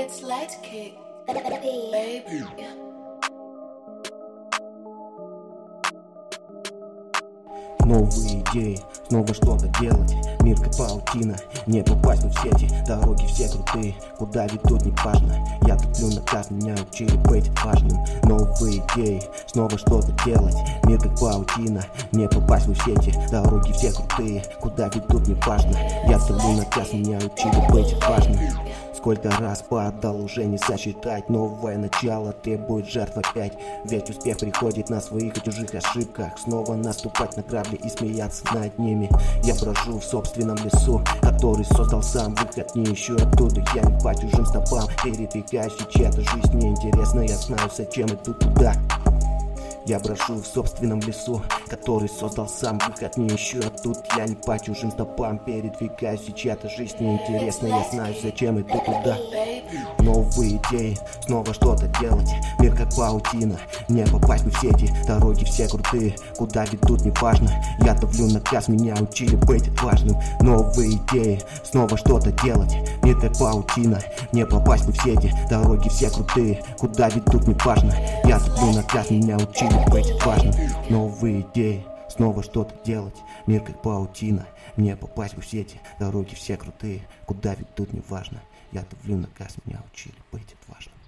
It's light kick, baby. Новые идеи, снова что-то делать. Мир как паутина, не попасть в сети. Дороги все крутые, куда ведут не важно. Я туплю на как меня учили быть важным. Новые идеи, снова что-то делать. Мир как паутина, не попасть в сети. Дороги все крутые, куда ведут не важно. Я туплю на как меня учили быть важным. Сколько раз падал, уже не сосчитать. Новое начало требует жертв опять. Ведь успех приходит на своих и чужих ошибках. Снова наступать на грабли и смеяться над ними. Я брожу в собственном лесу, который создал сам. Выход не ищу оттуда, я не по чужим стопам. Передвигающий чья-то жизнь неинтересна. Я знаю, зачем иду туда. Я брошу в собственном лесу, который создал сам. Выход не ищу, а тут я не по чужим стопам. Передвигаюсь, и чья-то жизнь неинтересна. Я знаю, зачем иду туда. Новые идеи, снова что-то делать. Мир как паутина, не попасть в сети. Дороги все крутые, куда ведут не важно. Я давлю на газ, меня учили быть отважным. Новые идеи, снова что-то делать. Мир как паутина, не попасть в сети. Дороги все крутые, куда ведут не важно. Я давлю на газ, меня учили быть отважным. Новые идеи, снова что-то делать. Мир как паутина, не попасть в сети. Дороги все крутые, куда ведут не важно. Я давлю на газ, меня учили быть отважным.